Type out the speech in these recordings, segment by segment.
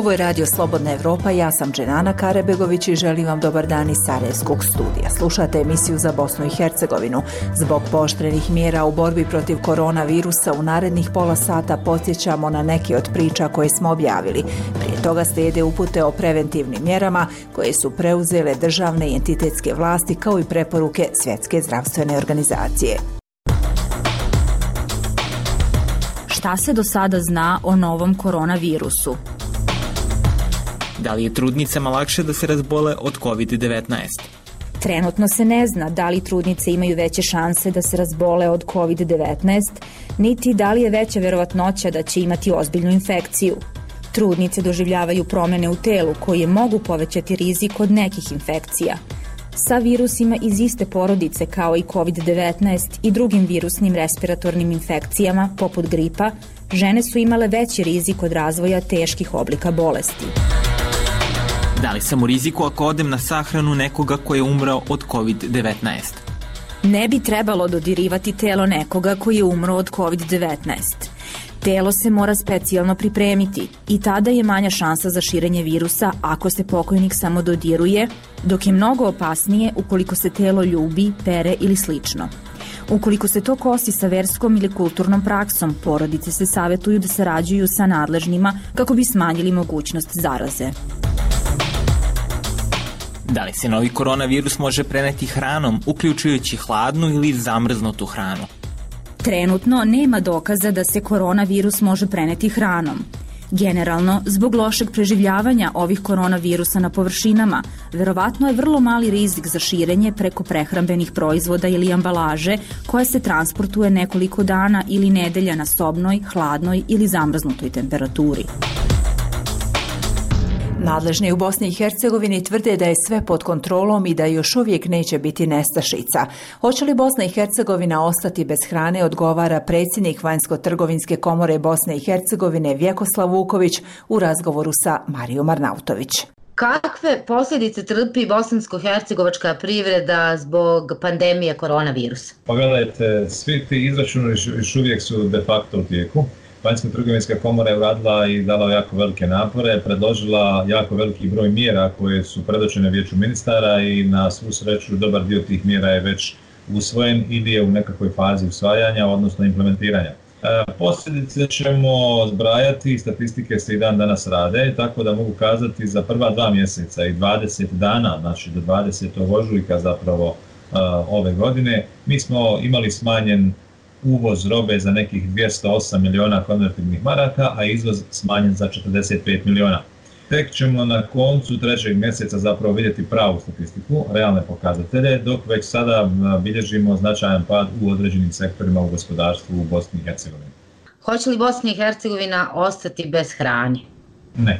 Ovo je Radio Slobodna Evropa, ja sam Dženana Karebegović i želim vam dobar dan iz Sarajevskog studija. Slušate emisiju za Bosnu i Hercegovinu. Zbog pooštrenih mjera u borbi protiv koronavirusa u narednih pola sata podsjećamo na neke od priča koje smo objavili. Prije toga slijede upute o preventivnim mjerama koje su preuzele državne i entitetske vlasti kao i preporuke Svjetske zdravstvene organizacije. Šta se do sada zna o novom koronavirusu? Da li je trudnicama lakše da se razbole od COVID-19? Trenutno se ne zna da li trudnice imaju veće šanse da se razbole od COVID-19, niti da li je veća verovatnoća da će imati ozbiljnu infekciju. Trudnice doživljavaju promjene u telu koje mogu povećati rizik od nekih infekcija. Sa virusima iz iste porodice kao i COVID-19 i drugim virusnim respiratornim infekcijama, poput gripa, žene su imale veći rizik od razvoja teških oblika bolesti. Da li sam u riziku ako odem na sahranu nekoga koji je umrao od COVID-19? Ne bi trebalo dodirivati telo nekoga koji je umro od COVID-19. Telo se mora specijalno pripremiti i tada je manja šansa za širenje virusa ako se pokojnik samo dodiruje, dok je mnogo opasnije ukoliko se telo ljubi, pere ili slično. Ukoliko se to kosi sa verskom ili kulturnom praksom, porodice se savjetuju da sarađuju sa nadležnima kako bi smanjili mogućnost zaraze. Da li se novi koronavirus može preneti hranom, uključujući hladnu ili zamrznutu hranu? Trenutno nema dokaza da se koronavirus može preneti hranom. Generalno, zbog lošeg preživljavanja ovih koronavirusa na površinama, verovatno je vrlo mali rizik za širenje preko prehrambenih proizvoda ili ambalaže koja se transportuje nekoliko dana ili nedelja na sobnoj, hladnoj ili zamrznutoj temperaturi. Nadležni u Bosni i Hercegovini tvrde da je sve pod kontrolom i da još uvijek neće biti nestašica. Hoće li Bosna i Hercegovina ostati bez hrane, odgovara predsjednik Vanjsko-trgovinske komore Bosne i Hercegovine Vjekoslav Vuković u razgovoru sa Marijom Arnautović. Kakve posljedice trpi bosansko-hercegovačka privreda zbog pandemije koronavirusa? Pogledajte, svi ti izračuni još uvijek su de facto u tijeku. Vanjsko-trgovinska komora je uradila i dala jako velike napore, predložila jako veliki broj mjera koje su predočene Vijeću ministara i na svu sreću dobar dio tih mjera je već usvojen ili je u nekakvoj fazi usvajanja, odnosno implementiranja. Posljedice ćemo zbrajati, statistike se i dan danas rade, tako da mogu kazati za prva 2 mjeseca i 20 dana, znači do 20. ožujka zapravo ove godine, mi smo imali smanjen uvoz robe za nekih 208 miliona konvertibilnih maraka, a izvoz smanjen za 45 miliona. Tek ćemo na koncu 3. mjeseca zapravo vidjeti pravu statistiku, realne pokazatelje, dok već sada bilježimo značajan pad u određenim sektorima u gospodarstvu u Bosni i Hercegovini. Hoće li Bosna i Hercegovina ostati bez hrane? Ne.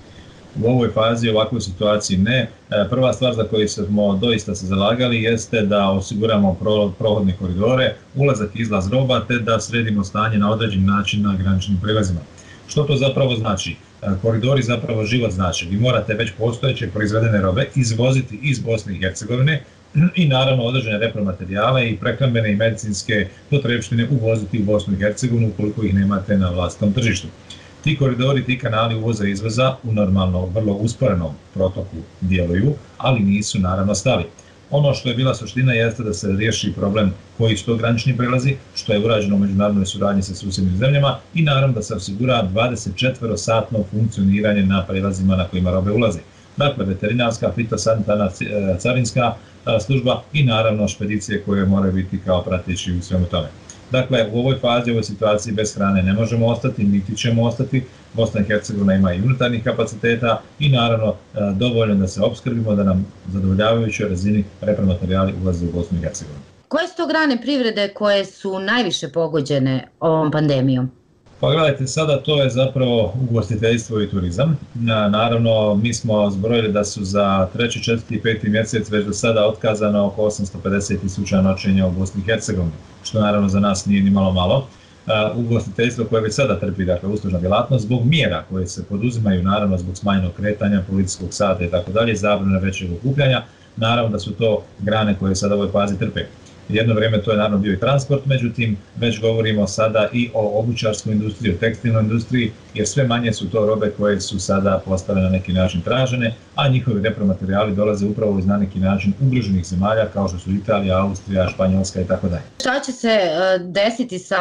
U ovoj fazi, u ovakvoj situaciji ne. Prva stvar za koju smo doista se zalagali jeste da osiguramo prohodne koridore, ulazak i izlaz roba, te da sredimo stanje na određen način na graničnim prijelazima. Što to zapravo znači? Koridori zapravo život znači. Vi morate već postojeće proizvedene robe izvoziti iz Bosne i Hercegovine i naravno određene repromaterijale i prehrambene i medicinske potrepštine uvoziti u Bosnu i Hercegovinu ukoliko ih nemate na vlastitom tržištu. Ti koridori, ti kanali uvoza i izvoza u normalno, vrlo usporenom protoku djeluju, ali nisu naravno stali. Ono što je bila suština jeste da se riješi problem koji su to granični prelazi, što je urađeno u međunarodnoj suradnji sa susjednim zemljama i naravno da se osigura 24-satno funkcioniranje na prelazima na kojima robe ulazi. Dakle, veterinarska, fitosanitarna, carinska služba i naravno špedicije koje moraju biti kao prateći u svemu tome. Dakle, u ovoj fazi, u ovoj situaciji bez hrane ne možemo ostati, niti ćemo ostati. Bosna i Hercegovina ima i unutarnjih kapaciteta i naravno dovoljno da se opskrbimo, da nam zadovoljavajućoj razini repromaterijali ulaze u Bosnu i Hercegovinu. Koje su to grane privrede koje su najviše pogođene ovom pandemijom? Pa gledajte, sada to je zapravo ugostiteljstvo i turizam. Naravno, mi smo zbrojili da su za 3., 4. i 5. mjesec već do sada otkazano oko 850.000 noćenja u Bosni i Hercegovini, što naravno za nas nije ni malo. Ugostiteljstvo koje već sada trpi, dakle, uslužna djelatnost, zbog mjera koje se poduzimaju, naravno zbog smanjenog kretanja, policijskog sata i tako dalje, zabrane većeg okupljanja, naravno da su to grane koje sada u ovoj fazi trpe. Jedno vrijeme to je naravno bio i transport, međutim već govorimo sada i o obućarskoj industriji, o tekstilnoj industriji, jer sve manje su to robe koje su sada postale na neki način tražene, a njihovi repromaterijali dolaze upravo iz na neki način ugroženih zemalja kao što su Italija, Austrija, Španjolska i tako dalje. Šta će se desiti sa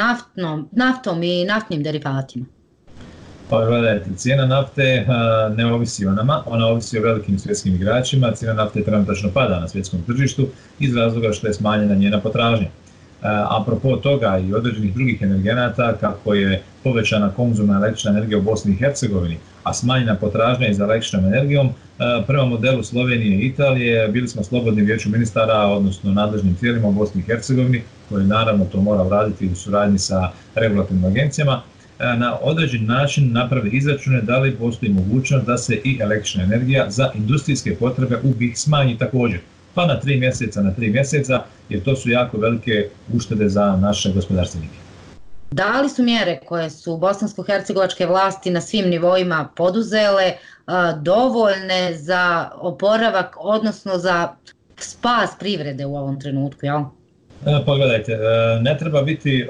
naftom i naftnim derivatima? Pa gledajte, cijena nafte ne ovisi o nama, ona ovisi o velikim svjetskim igračima. Cijena nafte trenutačno pada na svjetskom tržištu iz razloga što je smanjena njena potražnja. Apropo toga i određenih drugih energenata, kako je povećana konzumna električna energija u Bosni i Hercegovini, a smanjena potražnja i za električnom energijom, prema modelu Slovenije i Italije bili smo slobodni vijeću ministara, odnosno nadležnim tijelima u Bosni i Hercegovini, koji naravno to mora raditi u suradnji sa regulatornim agencijama, na određen način napravi izračune da li postoji mogućnost da se i električna energija za industrijske potrebe u BiH smanji također, pa na 3 mjeseca, jer to su jako velike uštede za naše gospodarstvenike. Da li su mjere koje su bosansko-hercegovačke vlasti na svim nivoima poduzele dovoljne za oporavak, odnosno za spas privrede u ovom trenutku, jel? Pogledajte, ne treba biti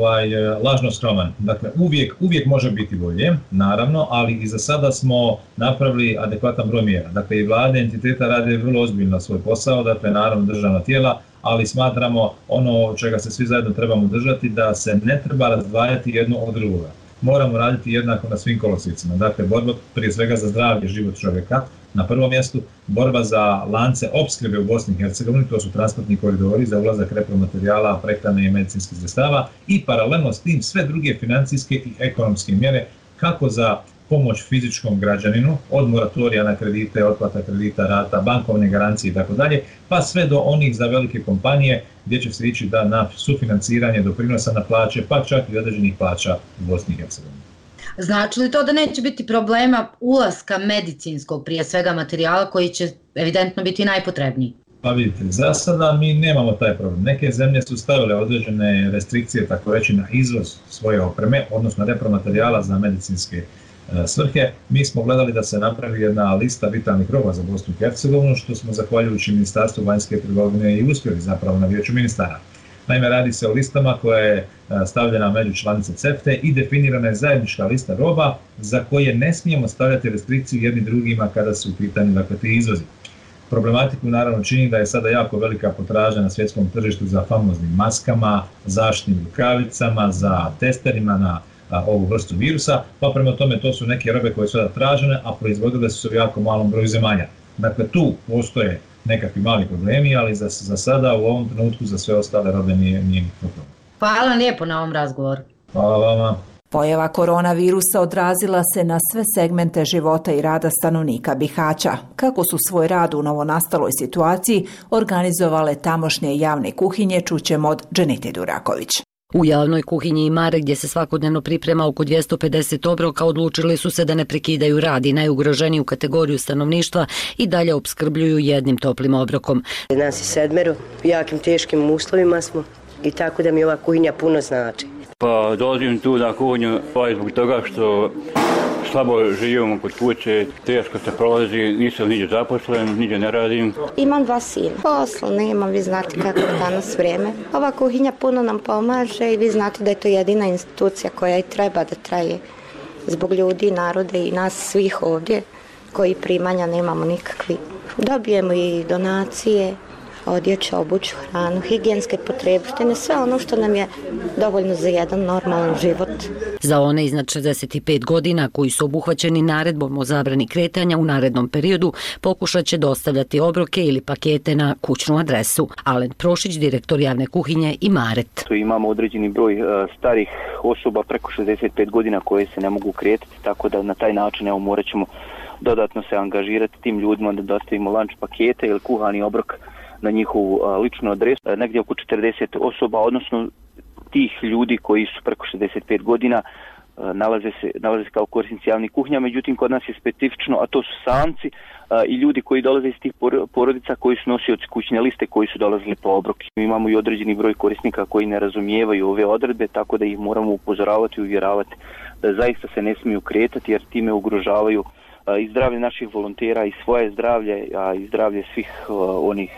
lažno skroman. Dakle, uvijek može biti bolje, naravno, ali i za sada smo napravili adekvatan broj mjera. Dakle, i vlade entiteta rade vrlo ozbiljno svoj posao, dakle, naravno državna tijela, ali smatramo ono čega se svi zajedno trebamo držati, da se ne treba razdvajati jedno od drugoga. Moramo raditi jednako na svim kolosijecima. Dakle, borba prije svega za zdravlje, život čovjeka, na prvom mjestu, borba za lance opskrbe u Bosni i Hercegovini, to su transportni koridori za ulazak repromaterijala, prehrane i medicinskih sredstava, i paralelno s tim sve druge financijske i ekonomske mjere kako za pomoć fizičkom građaninu, od moratorija na kredite, otplata kredita, rata, bankovne garancije i tako dalje, pa sve do onih za velike kompanije gdje će se ići na sufinanciranje doprinosa na plaće, pa čak i određenih plaća u Bosni i Hercegovini. Znači li to da neće biti problema ulaska medicinskog, prije svega materijala, koji će evidentno biti najpotrebniji? Pa vidite, za sada mi nemamo taj problem. Neke zemlje su stavile određene restrikcije, tako reći, na izvoz svoje opreme, odnosno repromaterijala za medicinske svrhe. Mi smo gledali da se napravi jedna lista vitalnih roba za Bosnu i Hercegovinu, što smo zahvaljujući Ministarstvu vanjske trgovine i uspjeli zapravo na vijeću ministara. Naime, radi se o listama koja je stavljena među članice CEFTA i definirana je zajednička lista roba za koje ne smijemo stavljati restrikciju jedni drugima kada su u pitanju, dakle, ti izvozi. Problematiku naravno čini da je sada jako velika potražnja na svjetskom tržištu za famoznim maskama, zaštitnim rukavicama, za testerima na ovu vrstu virusa, pa prema tome to su neke robe koje su sada tražene, a proizvodile su se u jako malom broju zemalja. Dakle, tu postoje nekakvi mali problemi, ali za sada u ovom trenutku za sve ostale robe nije problem. Hvala vam lijepo na ovom razgovoru. Hvala vama. Pojava koronavirusa odrazila se na sve segmente života i rada stanovnika Bihaća. Kako su svoj rad u novonastaloj situaciji organizovale tamošnje javne kuhinje, čućemo od Dženite Duraković. U javnoj kuhinji Imare, gdje se svakodnevno priprema oko 250 obroka, odlučili su se da ne prekidaju rad i najugroženiju kategoriju stanovništva i dalje opskrbljuju jednim toplim obrokom. Nas je 7, u jakim teškim uslovima smo i tako da mi ova kuhinja puno znači. Pa dolazim tu na kuhinju zbog toga što slabo živimo kod kuće, teško se prolazi, nisam niđe zaposlen, niđe ne radim. Imam 2 sina. Posla nemam, vi znate kako je danas vrijeme. Ova kuhinja puno nam pomaže i vi znate da je to jedina institucija koja i treba da traje zbog ljudi, narode i nas svih ovdje koji primanja nemamo nikakvi. Dobijemo i donacije, odjeću, obuću, hranu, higijenske potrebštine, sve ono što nam je dovoljno za jedan normalan život. Za one iznad 65 godina koji su obuhvaćeni naredbom o zabrani kretanja u narednom periodu pokušat će dostavljati obroke ili pakete na kućnu adresu. Alen Prošić, direktor javne kuhinje Imaret. Imamo određeni broj starih osoba preko 65 godina koje se ne mogu kretati, tako da na taj način morat ćemo dodatno se angažirati tim ljudima da dostavimo lunch pakete ili kuhani obrok na njihovu ličnu adresu. Negdje oko 40 osoba, odnosno tih ljudi koji su preko 65 godina, nalaze se kao korisnici javnih kuhinja, međutim kod nas je specifično, a to su samci i ljudi koji dolaze iz tih porodica koji su nosioci kućne liste koji su dolazili po obroke. Imamo i određeni broj korisnika koji ne razumijevaju ove odredbe, tako da ih moramo upozoravati i uvjeravati da zaista se ne smiju kretati jer time ugrožavaju i zdravlje naših volontera i svoje zdravlje, a i zdravlje svih onih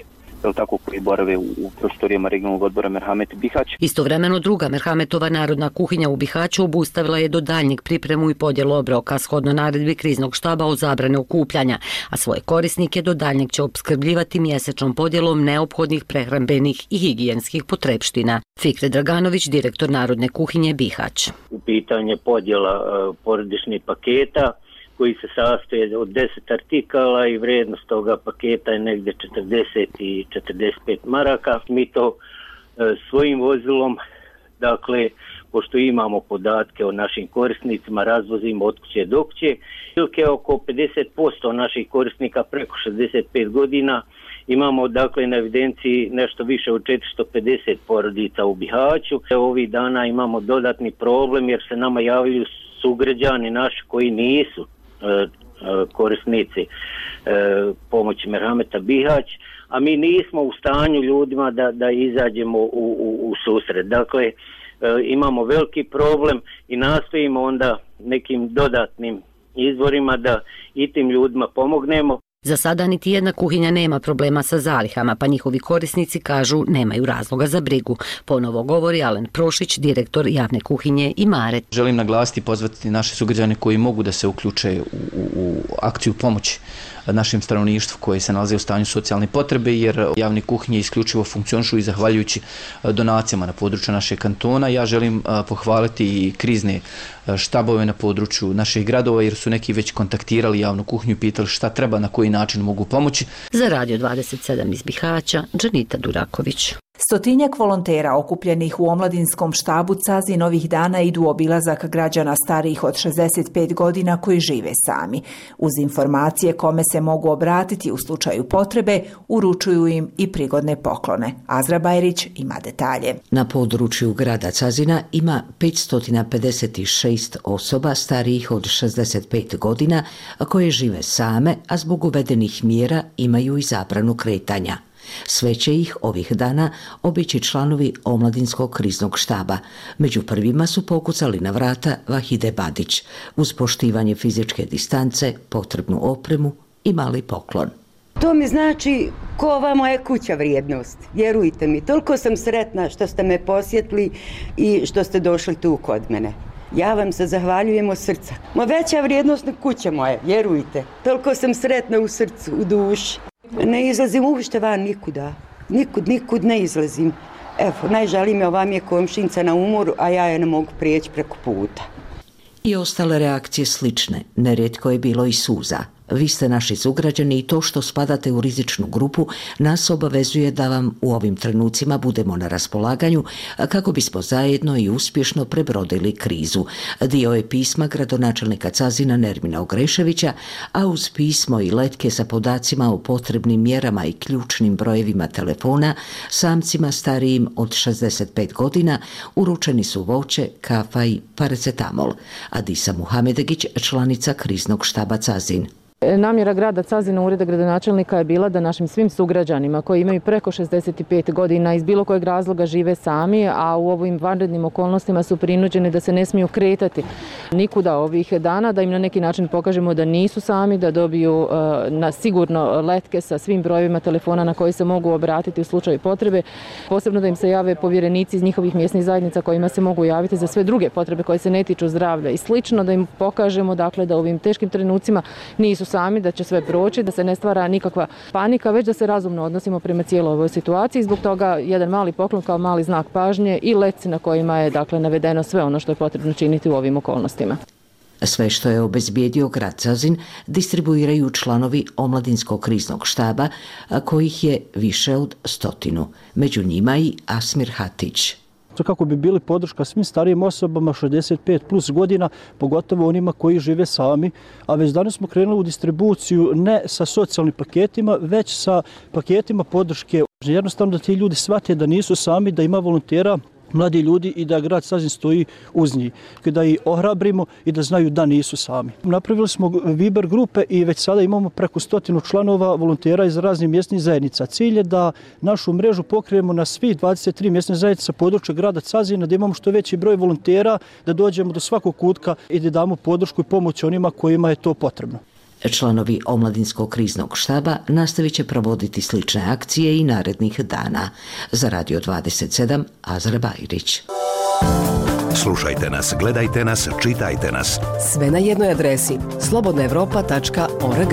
tako, koji borave u prostorijama regionalnog odbora Merhamet Bihać. Istovremeno druga Merhametova narodna kuhinja u Bihaću obustavila je do daljnjeg pripremu i podjelu obroka shodno naredbi kriznog štaba o zabrane okupljanja, a svoje korisnike do daljnjeg će opskrbljivati mjesečnom podjelom neophodnih prehrambenih i higijenskih potrepština. Fikret Draganović, direktor Narodne kuhinje Bihać. U pitanje podjela porodičnih paketa koji se sastoje od 10 artikala i vrijednost toga paketa je negdje 40 i 45 maraka. Mi to svojim vozilom, dakle, pošto imamo podatke o našim korisnicima, razvozimo od kuće do kuće. Oko 50% naših korisnika preko 65 godina imamo, dakle, na evidenciji nešto više od 450 porodica u Bihaću. Ovih dana imamo dodatni problem jer se nama javljaju sugrađani naši koji nisu korisnici pomoći Merhameta Bihać, a mi nismo u stanju ljudima da izađemo u susret. Dakle, imamo veliki problem i nastojimo onda nekim dodatnim izvorima da i tim ljudima pomognemo. Za sada niti jedna kuhinja nema problema sa zalihama, pa njihovi korisnici kažu nemaju razloga za brigu. Ponovo govori Alen Prošić, direktor javne kuhinje Imaret. Želim naglasiti i pozvati naše sugrađane koji mogu da se uključe u akciju pomoći našem stanovništvu koje se nalaze u stanju socijalne potrebe, jer javne kuhinje isključivo funkcionišu i zahvaljujući donacijama na području našeg kantona. Ja želim pohvaliti i krizne štabove na području naših gradova, jer su neki već kontaktirali javnu kuhinju i pitali šta treba, na koji način mogu pomoći. Za Radio 27 iz Bihaća, Džanita Duraković. Stotinjak volontera okupljenih u omladinskom štabu Cazin ovih dana idu u obilazak građana starijih od 65 godina koji žive sami. Uz informacije kome se mogu obratiti u slučaju potrebe, uručuju im i prigodne poklone. Azra Bajrić ima detalje. Na području grada Cazina ima 556 osoba starijih od 65 godina koje žive same, a zbog uvedenih mjera imaju i zabranu kretanja. Sve će ih ovih dana obići članovi omladinskog kriznog štaba. Među prvima su pokucali na vrata Vahide Badić, uz poštivanje fizičke distance, potrebnu opremu i mali poklon. To mi znači ko ova moja kuća vrijednost. Vjerujte mi, toliko sam sretna što ste me posjetili i što ste došli tu kod mene. Ja vam se zahvaljujem od srca. Veća vrijednost kuća moja, vjerujte. Toliko sam sretna u srcu, u duši. Ne izlazim uopšte van nikuda. Nikud ne izlazim. Evo, najžalim je, ova mi je komšinca na umoru, a ja je ne mogu prijeći preko puta. I ostale reakcije slične, nerijetko je bilo i suza. Vi ste naši sugrađani i to što spadate u rizičnu grupu nas obavezuje da vam u ovim trenucima budemo na raspolaganju kako bismo zajedno i uspješno prebrodili krizu. Dio je pisma gradonačelnika Cazina Nermina Ogreševića, a uz pismo i letke sa podacima o potrebnim mjerama i ključnim brojevima telefona samcima starijim od 65 godina uručeni su voće, kafa i paracetamol. Adisa Muhamedegić, članica kriznog štaba Cazin. Namjera grada Cazina, ureda gradonačelnika je bila da našim svim sugrađanima koji imaju preko 65 godina iz bilo kojeg razloga žive sami, a u ovim vanrednim okolnostima su prinuđeni da se ne smiju kretati nikuda ovih dana, da im na neki način pokažemo da nisu sami, da dobiju na sigurno letke sa svim brojevima telefona na koji se mogu obratiti u slučaju potrebe. Posebno da im se jave povjerenici iz njihovih mjesnih zajednica kojima se mogu javiti za sve druge potrebe koje se ne tiču zdravlja i slično, da im pokažemo dakle da u ovim teškim trenucima nisu sami, da će sve proći, da se ne stvara nikakva panika, već da se razumno odnosimo prema cijeloj ovoj situaciji. Zbog toga jedan mali poklon kao mali znak pažnje i letci na kojima je dakle navedeno sve ono što je potrebno činiti u ovim okolnostima. Sve što je obezbijedio grad Cazin distribuiraju članovi omladinskog kriznog štaba, kojih je više od 100. Među njima i Asmir Hatić. Kako bi bili podrška svim starijim osobama 65 plus godina, pogotovo onima koji žive sami. A već danas smo krenuli u distribuciju ne sa socijalnim paketima, već sa paketima podrške. Jednostavno da ti ljudi shvate da nisu sami, da ima volontera, mladi ljudi i da grad Cazin stoji uz njih. Da ih ohrabrimo i da znaju da nisu sami. Napravili smo Viber grupe i već sada imamo preko 100 članova volontera iz raznih mjesnih zajednica. Cilj je da našu mrežu pokrijemo na svih 23 mjesne zajednice sa područja grada Cazina, da imamo što veći broj volontera, da dođemo do svakog kutka i da damo podršku i pomoć onima kojima je to potrebno. Članovi omladinskog kriznog štaba nastavit će provoditi slične akcije i narednih dana. Za Radio 27, Azra Bajrić. Slušajte nas, gledajte nas, čitajte nas. Sve na jednoj adresi slobodnaevropa.org.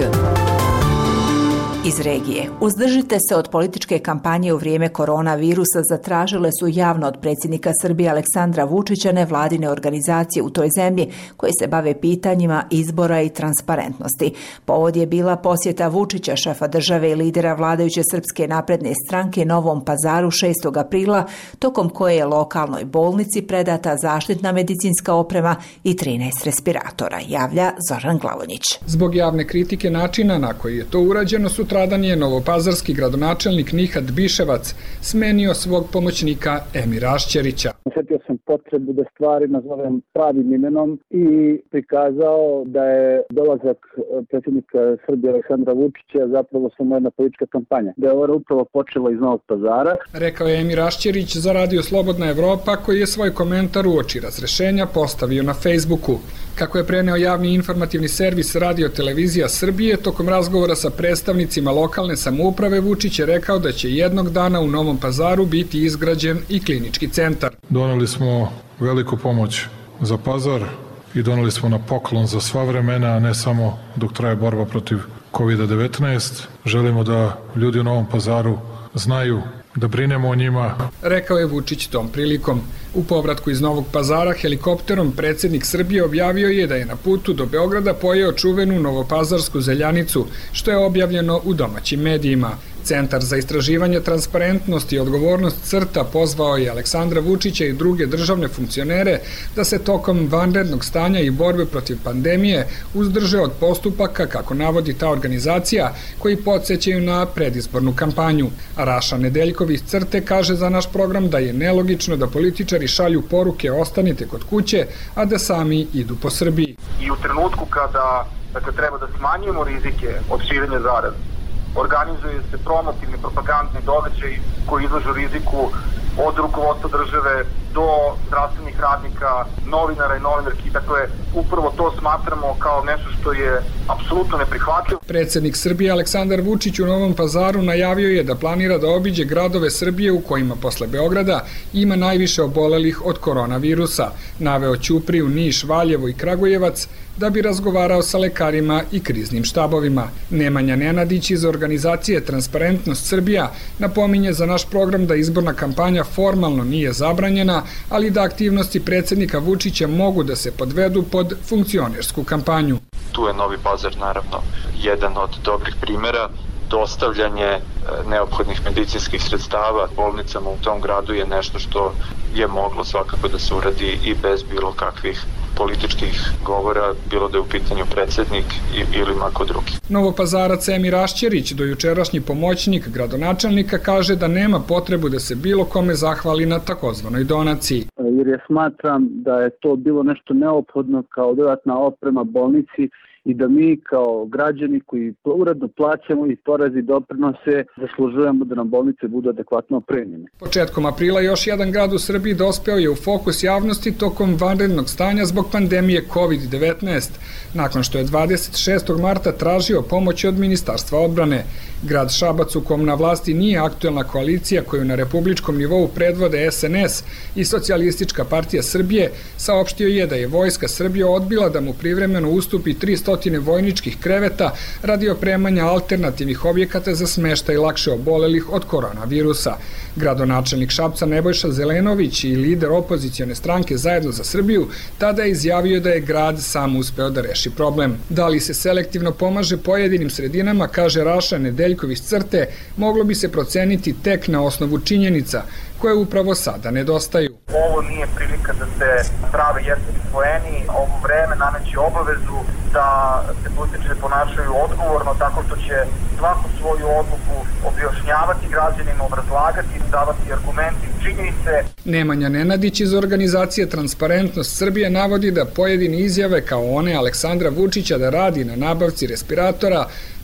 Iz regije. Uzdržite se od političke kampanje u vrijeme koronavirusa zatražile su javno od predsjednika Srbije Aleksandra Vučića nevladine organizacije u toj zemlji koje se bave pitanjima izbora i transparentnosti. Povod je bila posjeta Vučića, šefa države i lidera vladajuće Srpske napredne stranke Novom Pazaru 6. aprila, tokom koje je lokalnoj bolnici predata zaštitna medicinska oprema i 13 respiratora, javlja Zoran Glavonjić. Zbog javne kritike načina na koji je to urađeno, sutradan je novopazarski gradonačelnik Nihat Biševac smenio svog pomoćnika Emira Ašćerića. Osjetio sam potrebu da stvari nazovem pravim imenom i prikazao da je dolazak predsjednika Srbije Aleksandra Vučića zapravo samo jedna politička kampanja. Da je ovo upravo počelo iz Novog Pazara. Rekao je Emir Ašćerić za Radio Slobodna Evropa, koji je svoj komentar uoči razrešenja postavio na Facebooku. Kako je preneo javni informativni servis Radio Televizija Srbije, tokom razgovora sa predstavnicima lokalne samouprave, Vučić je rekao da će jednog dana u Novom Pazaru biti izgrađen i klinički centar. Doneli smo veliku pomoć za Pazar i doneli smo na poklon za sva vremena, a ne samo dok traje borba protiv COVID-19. Želimo da ljudi u Novom Pazaru znaju da brinemo o njima. Rekao je Vučić tom prilikom. U povratku iz Novog Pazara helikopterom predsjednik Srbije objavio je da je na putu do Beograda pojeo čuvenu novopazarsku zeljanicu, što je objavljeno u domaćim medijima. Centar za istraživanje transparentnosti i odgovornost CRTA pozvao je Aleksandra Vučića i druge državne funkcionere da se tokom vanrednog stanja i borbe protiv pandemije uzdrže od postupaka, kako navodi ta organizacija, koji podsjećaju na predizbornu kampanju. Raša Nedeljkov iz CRTE kaže za naš program da je nelogično da političari šalju poruke ostanite kod kuće, a da sami idu po Srbiji. I u trenutku kada treba da smanjujemo rizike od širenja zaraze, organizuje se promotivni propagandni događaj koji izlažu riziku od rukovodstva države do zdravstvenih radnika, novinara i novinarki. Dakle, upravo to smatramo kao nešto što je apsolutno neprihvatljivo. Predsjednik Srbije Aleksandar Vučić u Novom Pazaru najavio je da planira da obiđe gradove Srbije u kojima posle Beograda ima najviše obolelih od koronavirusa. Naveo Ćupriju, Niš, Valjevo i Kragujevac da bi razgovarao sa lekarima i kriznim štabovima. Nemanja Nenadić iz organizacije Transparentnost Srbija napominje za naš program da izborna kampanja formalno nije zabranjena, ali da aktivnosti predsjednika Vučića mogu da se podvedu pod funkcionersku kampanju. Tu je Novi Pazar naravno jedan od dobrih primjera. Dostavljanje neophodnih medicinskih sredstava bolnicama u tom gradu je nešto što je moglo svakako da se uradi i bez bilo kakvih političkih govora, bilo da je u pitanju predsjednik ili mako drugi. Novopazarac Emir Ašćerić, dojučerašnji pomoćnik gradonačelnika, kaže da nema potrebu da se bilo kome zahvali na takozvanoj donaciji. Jer ja smatram da je to bilo nešto neophodno kao dodatna oprema bolnici i da mi kao građani koji uredno plaćamo i porez i doprinose zaslužujemo da nam bolnice budu adekvatno opremljene. Početkom aprila još jedan grad u Srbiji dospeo je u fokus javnosti tokom vanrednog stanja zbog pandemije COVID-19, nakon što je 26. marta tražio pomoć od Ministarstva odbrane. Grad Šabac, u kom na vlasti nije aktuelna koalicija koju na republičkom nivou predvode SNS i Socijalistička partija Srbije, saopštio je da je Vojska Srbije odbila da mu privremeno ustupi 300 vojničkih kreveta radi opremanja alternativnih objekata za smeštaj lakše obolelih od koronavirusa. Gradonačelnik Šapca Nebojša Zelenović i lider opozicione stranke Zajedno za Srbiju tada je izjavio da je grad sam uspeo da reši problem. Da li se selektivno pomaže pojedinim sredinama, kaže Raša Nedeljkov iz CRTE, moglo bi se proceniti tek na osnovu činjenica koje upravo sada nedostaju. Ovo nije prilika da se prave jeftini poeni, ovo vreme nameće obavezu da se političari ponašaju odgovorno, tako što će svaku svoju odluku objašnjavati građanima, obrazlagati, davati argumente i činjenice. Nemanja Nenadić iz organizacije Transparentnost Srbije navodi da pojedine izjave kao one Aleksandra Vučića da radi na nabavci respiratora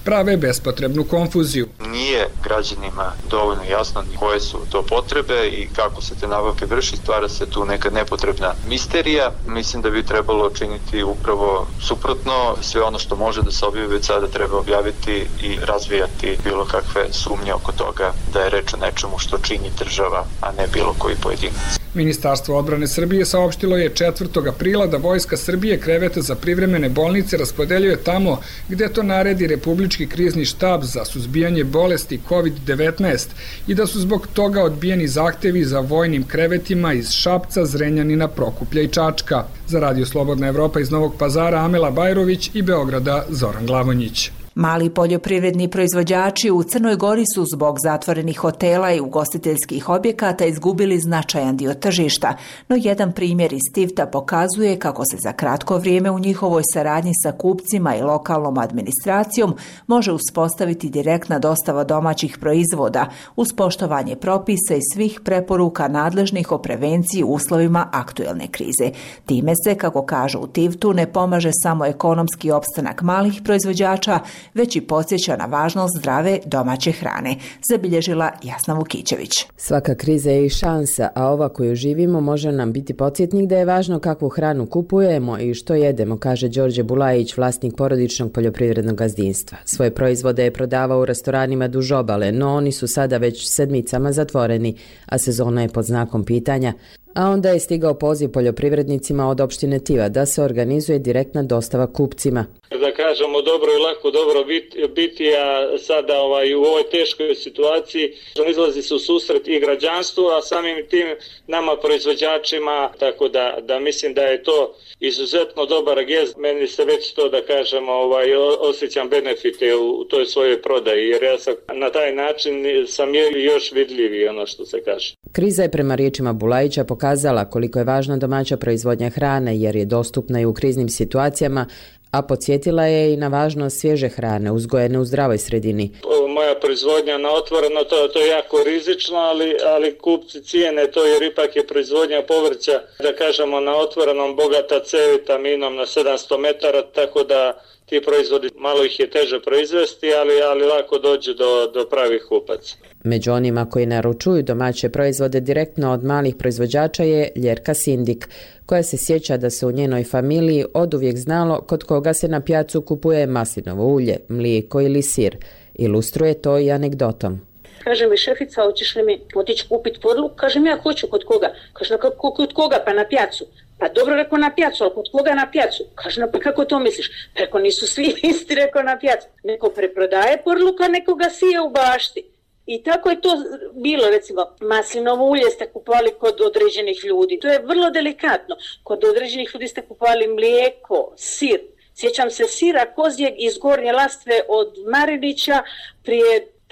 prave bespotrebnu konfuziju. Nije građanima dovoljno jasno koje su to potrebe i kako se te nabavke vrši, stvara se tu neka nepotrebna misterija. Mislim da bi trebalo činiti upravo suprotno, sve ono što može da se objavi već sada treba objaviti i razvijati bilo kakve sumnje oko toga da je reč o nečemu što čini država, a ne bilo koji pojedinac. Ministarstvo odbrane Srbije saopštilo je 4. aprila da Vojska Srbije krevete za privremene bolnice raspodeljuje tamo gde to naredi Republički krizni štab za suzbijanje bolesti COVID-19 i da su zbog toga odbijeni zahtevi za vojnim krevetima iz Šapca, Zrenjanina, Prokuplja i Čačka. Za Radio Slobodna Evropa iz Novog Pazara Amela Bajrović i Beograda Zoran Glavonjić. Mali poljoprivredni proizvođači u Crnoj Gori su zbog zatvorenih hotela i ugostiteljskih objekata izgubili značajan dio tržišta, no jedan primjer iz Tivta pokazuje kako se za kratko vrijeme u njihovoj saradnji sa kupcima i lokalnom administracijom može uspostaviti direktna dostava domaćih proizvoda uz poštovanje propisa i svih preporuka nadležnih o prevenciji u uslovima aktuelne krize. Time se, kako kažu u Tivtu, ne pomaže samo ekonomski opstanak malih proizvođača, već i podsjeća na važnost zdrave domaće hrane, zabilježila Jasna Vukićević. Svaka kriza je i šansa, a ova koju živimo može nam biti podsjetnik da je važno kakvu hranu kupujemo i što jedemo, kaže Đorđe Bulajić, vlasnik porodičnog poljoprivrednog gazdinstva. Svoje proizvode je prodavao u restoranima duž obale, no oni su sada već sedmicama zatvoreni, a sezona je pod znakom pitanja. A onda je stigao poziv poljoprivrednicima od opštine Tiva da se organizuje direktna dostava kupcima. Da kažemo dobro i lako dobro biti, a sada u ovoj teškoj situaciji izlazi se u susret i građanstvu, a samim tim nama proizvođačima, tako da mislim da je to izuzetno dobar gest. Meni se već to, da kažemo, osjećam benefite u toj svojoj prodaji, jer ja sam na taj način sam još vidljiviji, ono što se kaže. Kriza je prema riječima Bulajića pokazala koliko je važna domaća proizvodnja hrane, jer je dostupna i u kriznim situacijama, a podsjetila je i na važnost svježe hrane uzgojene u zdravoj sredini. Moja proizvodnja na otvoreno, to je jako rizično, ali kupci cijene to jer ipak je proizvodnja povrća, da kažemo, na otvorenom bogata C vitaminom na 700 metara, tako da ti proizvodi malo ih je teže proizvesti, ali lako dođu do pravih kupaca. Među onima koji naručuju domaće proizvode direktno od malih proizvođača je Ljerka Sindik, koja se sjeća da se u njenoj familiji oduvijek znalo kod koga se na pijacu kupuje maslinovo ulje, mlijeko ili sir. Ilustruje to i anegdotom. Kaže mi šefica, hoćeš li mi otići kupiti podluk? Kažem, ja hoću, kod koga? Kaže, kod koga? Pa na pijacu. Pa dobro, rekao, na pijacu, ali kod koga na pijacu? Kaže, pa kako to misliš? Pa rekao, nisu svi isti, rekao, na pijacu. Neko preprodaje podluka, nekoga sije u bašti. I tako je to bilo, recimo, maslinovo ulje ste kupovali kod određenih ljudi. To je vrlo delikatno. Kod određenih ljudi ste kupovali mlijeko, sir. Sjećam se sira kozjeg iz Gornje Lastve od Marinića prije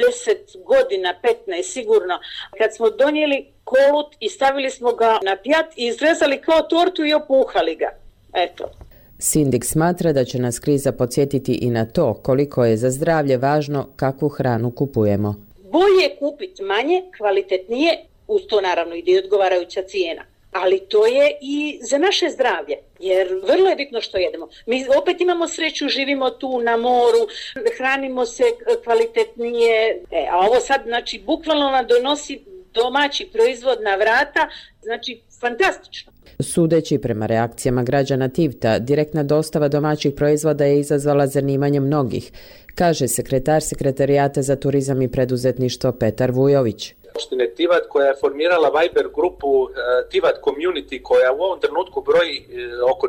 10 godina, 15 sigurno. Kad smo donijeli kolut i stavili smo ga na pjat i izrezali kao tortu i opuhali ga. Eto. Sindik smatra da će nas kriza podsjetiti i na to koliko je za zdravlje važno kakvu hranu kupujemo. Bolje kupiti manje, kvalitetnije, uz to naravno ide i odgovarajuća cijena. Ali to je i za naše zdravlje, jer vrlo je bitno što jedemo. Mi opet imamo sreću, živimo tu na moru, hranimo se kvalitetnije, a ovo sad, znači, bukvalno nam donosi domaći proizvod na vrata, znači, fantastično. Sudeći prema reakcijama građana Tivta, direktna dostava domaćih proizvoda je izazvala zanimanje mnogih, kaže sekretar Sekretarijata za turizam i preduzetništvo Petar Vujović. Opštine Tivat koja je formirala Viber grupu Tivat Community koja u ovom trenutku broji oko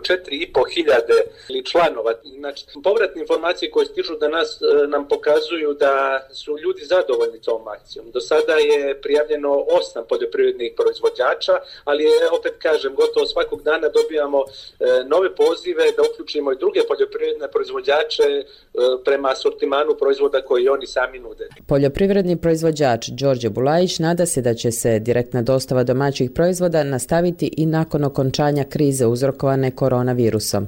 4.500 članova. Znači, povratne informacije koje stižu da nam pokazuju da su ljudi zadovoljni tom akcijom. Do sada je prijavljeno 8 poljoprivrednih proizvođača, ali opet kažem, gotovo svakog dana dobijamo nove pozive da uključimo i druge poljoprivredne proizvođače prema asortimanu proizvoda koji oni sami nude. Poljoprivredni proizvođač Đorđe Bulajić nada se da će se direktna dostava domaćih proizvoda nastaviti i nakon okončanja krize uzrokovane koronavirusom.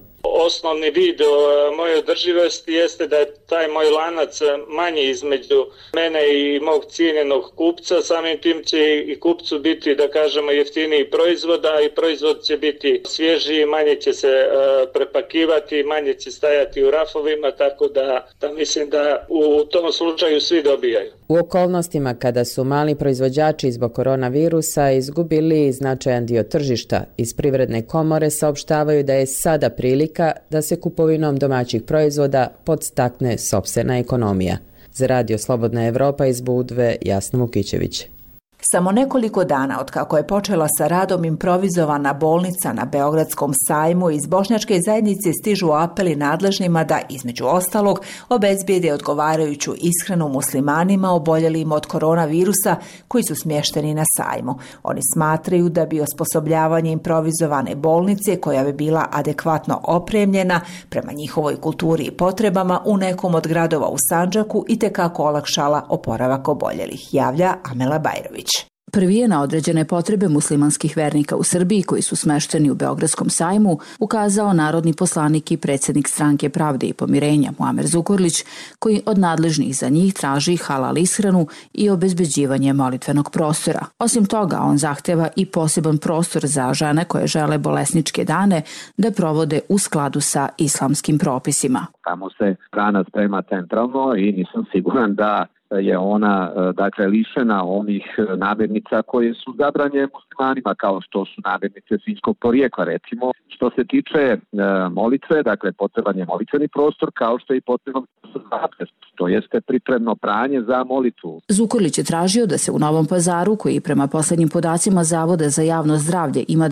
osnovni vid moje održivosti jeste da je taj moj lanac manji između mene i mog cijenjenog kupca, samim tim će i kupcu biti, da kažemo, jeftiniji proizvoda i proizvod će biti svježiji, manje će se prepakivati, manje će stajati u rafovima, tako da mislim da u tom slučaju svi dobijaju. U okolnostima kada su mali proizvođači zbog koronavirusa izgubili značajan dio tržišta, iz Privredne komore saopštavaju da je sada prilika da se kupovinom domaćih proizvoda podstakne sopstvena ekonomija. Za Radio Slobodna Evropa iz Budve, Jasna Vukićević. Samo nekoliko dana od kako je počela sa radom improvizovana bolnica na Beogradskom sajmu, iz bošnjačke zajednice stižu apeli nadležnima da, između ostalog, obezbijede odgovarajuću ishranu muslimanima oboljelim od koronavirusa koji su smješteni na sajmu. Oni smatraju da bi osposobljavanje improvizovane bolnice, koja bi bila adekvatno opremljena prema njihovoj kulturi i potrebama u nekom od gradova u Sandžaku, itekako olakšala oporavak oboljelih, javlja Amela Bajrović. Prvi je na određene potrebe muslimanskih vernika u Srbiji koji su smešteni u Beogradskom sajmu ukazao narodni poslanik i predsjednik Stranke pravde i pomirenja Muamer Zukorlić, koji od nadležnih za njih traži halal ishranu i obezbeđivanje molitvenog prostora. Osim toga, on zahteva i poseban prostor za žene koje žele bolesničke dane da provode u skladu sa islamskim propisima. Tamo se hrana sprema centralno i nisam siguran da je ona lišena onih namirnica koje su zabranjene muslimanima, kao što su namirnice svinjskog porijekla, recimo. Što se tiče molitve, potreban je molitveni prostor, kao što je i potreban prostor za abdest, to jeste pripremno pranje za molitvu. Zukorlić je tražio da se u Novom Pazaru, koji prema posljednjim podacima Zavoda za javno zdravlje ima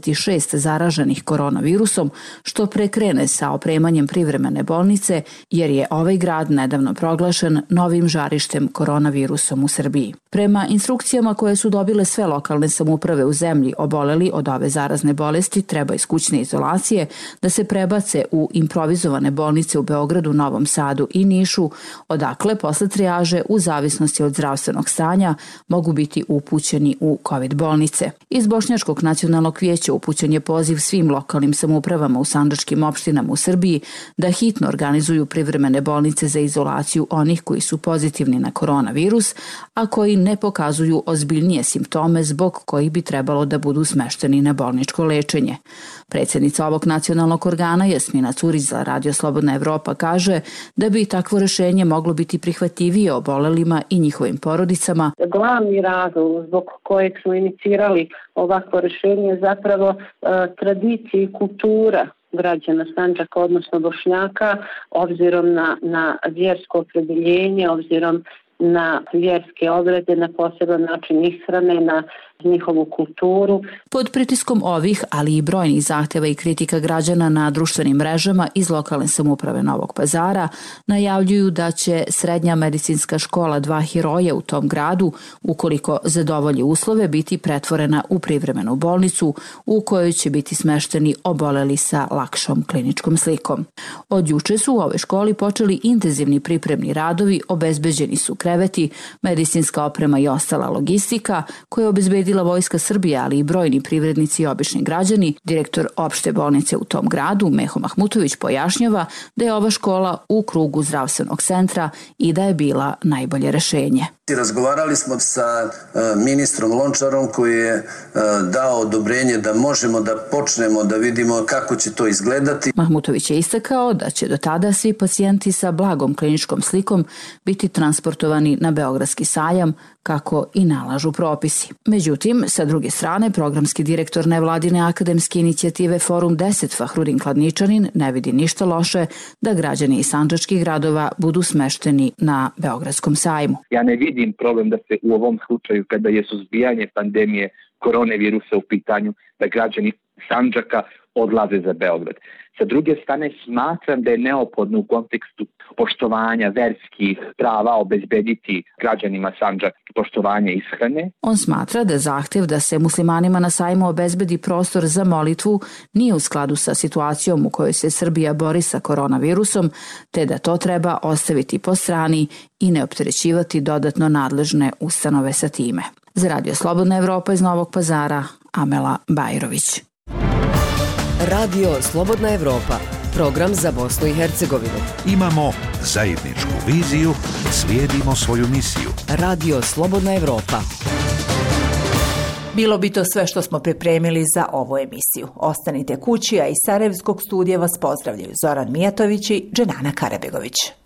26 zaraženih koronavirusom, što prekrene sa opremanjem privremene bolnice, jer je ovaj grad nedavno proglašen novim žarištem koronavirusom u Srbiji. Prema instrukcijama koje su dobile sve lokalne samouprave u zemlji oboleli od ove zarazne bolesti treba iz kućne izolacije da se prebace u improvizovane bolnice u Beogradu, Novom Sadu i Nišu, odakle posle trijaže u zavisnosti od zdravstvenog stanja mogu biti upućeni u COVID bolnice. Iz Bošnjačkog nacionalnog vijeća upućen je poziv svim lokalnim samoupravama u sandžačkim opštinama u Srbiji da hitno organizuju privremene bolnice za izolaciju onih koji su pozitivni na koronavirus, a koji ne pokazuju ozbiljnije simptome zbog kojih bi trebalo da budu smešteni na bolničko lečenje. Predsjednica ovog nacionalnog organa Jasmina Curić za Radio Slobodna Evropa kaže da bi takvo rješenje moglo biti prihvatljivije obolelima i njihovim porodicama. Glavni razlog zbog kojeg smo inicirali ovakvo rješenje je zapravo tradicija i kultura građana Sandžaka, odnosno Bošnjaka, obzirom na vjersko opredjeljenje, obzirom na vjerske obrede, na poseban način ishrane, na njihovu kulturu. Pod pritiskom ovih, ali i brojnih zahtjeva i kritika građana na društvenim mrežama iz lokalne samouprave Novog Pazara najavljuju da će srednja medicinska škola Dva heroja u tom gradu, ukoliko zadovolji uslove, biti pretvorena u privremenu bolnicu u kojoj će biti smešteni oboleli sa lakšom kliničkom slikom. Od juče su u ovoj školi počeli intenzivni pripremni radovi, obezbeđeni su kreveti, medicinska oprema i ostala logistika koje je obezbedila Vojska Srbije, ali i brojni privrednici i obični građani. Direktor opšte bolnice u tom gradu, Meho Mahmutović, pojašnjava da je ova škola u krugu zdravstvenog centra i da je bila najbolje rješenje. Razgovarali smo sa ministrom Lončarom koji je dao odobrenje da možemo da počnemo da vidimo kako će to izgledati. Mahmutović je istakao da će do tada svi pacijenti sa blagom kliničkom slikom biti transportovani na Beogradski sajam, kako i nalažu propisi. Međutim, sa druge strane, programski direktor nevladine akademske inicijative Forum 10 Fahrudin Kladničanin ne vidi ništa loše da građani iz sandžačkih gradova budu smešteni na Beogradskom sajmu. Ja ne vidim problem da se u ovom slučaju, kada je suzbijanje pandemije koronavirusa u pitanju, da građani Sandžaka odlaze za Beograd. Sa druge strane, smatram da je neophodno u kontekstu poštovanja verskih prava obezbediti građanima Sandžaka poštovanje ishrane. On smatra da zahtjev da se muslimanima na sajmu obezbedi prostor za molitvu nije u skladu sa situacijom u kojoj se Srbija bori sa koronavirusom, te da to treba ostaviti po strani i ne opterećivati dodatno nadležne ustanove sa time. Za Radio Slobodna Evropa iz Novog Pazara, Amela Bajrović. Radio Slobodna Evropa, Program za Bosnu i Hercegovinu. Imamo zajedničku viziju, slijedimo svoju misiju. Radio Slobodna Evropa. Bilo bi to sve što smo pripremili za ovu emisiju. Ostanite kući, a iz Sarajevskog studija vas pozdravljaju Zoran Mijatović i Dženana Karabegović.